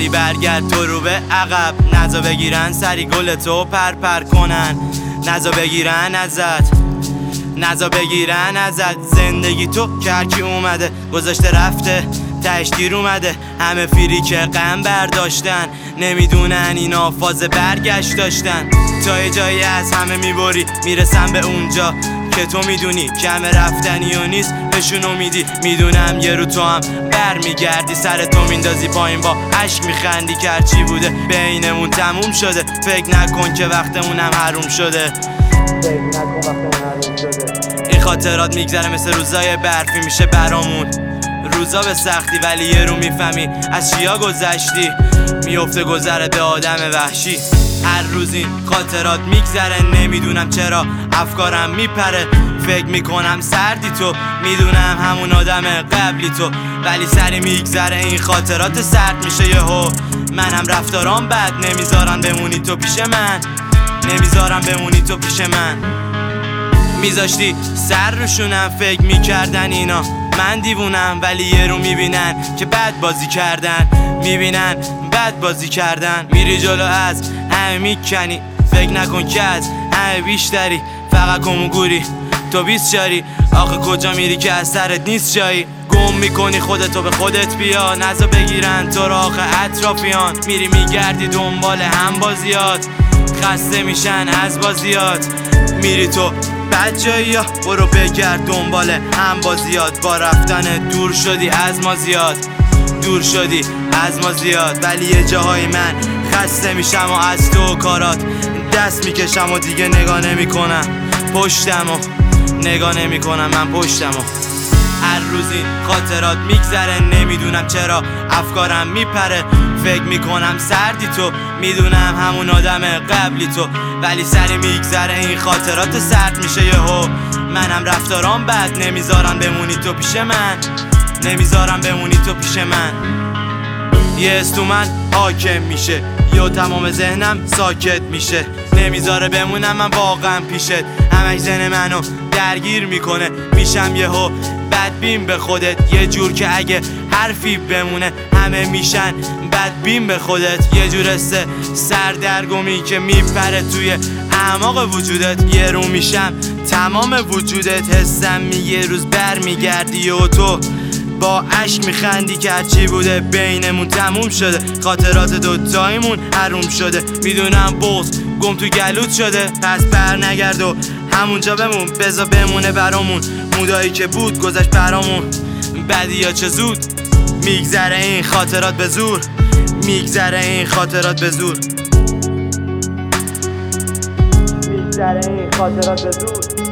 میخوای برگرد تو رو به عقب، نزا بگیرن سری گل تو پر کنن، نزا بگیرن ازت، نزا بگیرن ازت. زندگی تو که هرکی اومده گذاشته رفته، تهش دیر اومده. همه فیری که غم برداشتن، نمیدونن اینا فاز برگشت داشتن. تا یه جایی از همه میبری میرسن به اونجا که تو میدونی کم رفتنی و نیست بهشون امیدی. میدونم یه رو تو هم برمیگردی، سر تو میندازی پایین با عشق میخندی که هرچی بوده بینمون تموم شده. فکر نکن که وقتمونم حروم شده، فکر نکن وقتمون حروم شده. این خاطرات میگذره مثل روزای برفی میشه برامون، روزا به سختی ولی یه رو میفهمی از چیا گذشتی. میفته گذره به آدم وحشی، هر روز این خاطرات میگذره. نمیدونم چرا افکارم میپره، فکر میکنم سردی تو، میدونم همون آدم قبلی تو، ولی سری میگذره این خاطرات سرد میشه یهو. منم رفتارام بد، نمیذارم بمونی تو پیش من، نمیذارم بمونی تو پیش من. میذاشتی سر روشونم، فکر میکردن اینا من دیوونم، ولی یه رو میبینن که بد بازی کردن، میبینن بد بازی کردن. میری جلو از همه میکنی، فکر نکن که از همه بیشتری، فقط کموگوری تو 20 شاری. آخه کجا میری که از سرت نیست جایی، گم میکنی خودتو به خودت بیا، نزا بگیرن تو را آخه اطرافیان. میری میگردی دنبال هم بازیات، خسته میشن از بازیات. میری تو بد جایی ها، برو بگرد دنبال هم بازیات. با رفتن دور شدی از ما زیاد، دور شدی از ما زیاد. ولی یه جاهای من خسته میشم و از تو و کارات دست میکشم و دیگه نگاه نمیکنم پشتم و نگاه نمیکنم من پشتم و هر روز این خاطرات میگذره. نمیدونم چرا افکارم میپره، فکر میکنم سردی تو، میدونم همون آدم قبلی تو، ولی سری میگذره این خاطرات سرد میشه یهو. منم رفتارام بد، نمیذارم بمونی تو پیش من، نمیذارم بمونی تو پیش من. یه حس تو من حاکم میشه یا تمام ذهنم ساکت میشه، نمیذاره بمونم من واقعا پیشت. همش ذهن منو درگیر میکنه، میشم یهو بدبین به خودت، یه جور که اگه حرفی بمونه همه میشن بدبین به خودت. یه جور سردرگمی که میپره توی اعماق وجودت، یه رو میشم تمام وجودت. حسم یه روز برمیگردی و تو با عشق میخندی که هرچی بوده بینمون تموم شده. خاطرات دوتاییمون حروم شده، میدونم بغض گم تو گلوت شده، پس بر نگرد و همونجا بمون، بذار بمونه برامون مودایی که بود گذشت برامون. بدی یا چه زود میگذره این خاطرات به زور، میگذره این خاطرات به زور، میگذره این خاطرات به زور.